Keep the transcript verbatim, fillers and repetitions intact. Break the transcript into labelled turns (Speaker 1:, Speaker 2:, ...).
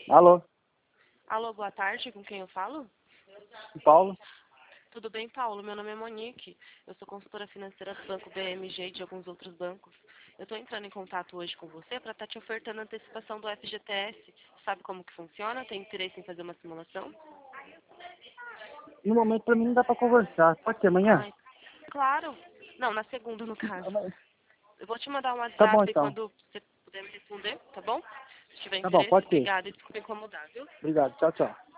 Speaker 1: Alô,
Speaker 2: Alô, boa tarde, com quem eu falo?
Speaker 1: Paulo?
Speaker 2: Tudo bem, Paulo? Meu nome é Monique. Eu sou consultora financeira do Banco B M G e de alguns outros bancos. Eu estou entrando em contato hoje com você para estar te ofertando a antecipação do F G T S. Sabe como que funciona? Tem interesse em fazer uma simulação?
Speaker 1: No momento pra mim não dá pra conversar. Pode ser amanhã?
Speaker 2: Ai, claro. Não, na segunda, no caso. Eu vou te mandar um
Speaker 1: Tá bom
Speaker 2: WhatsApp
Speaker 1: então.
Speaker 2: quando você puder me responder, tá bom? Se tiver
Speaker 1: Tá bom,
Speaker 2: interesse,
Speaker 1: pode ser.
Speaker 2: obrigada e desculpa incomodar, viu?
Speaker 1: Obrigado. Tchau, tchau.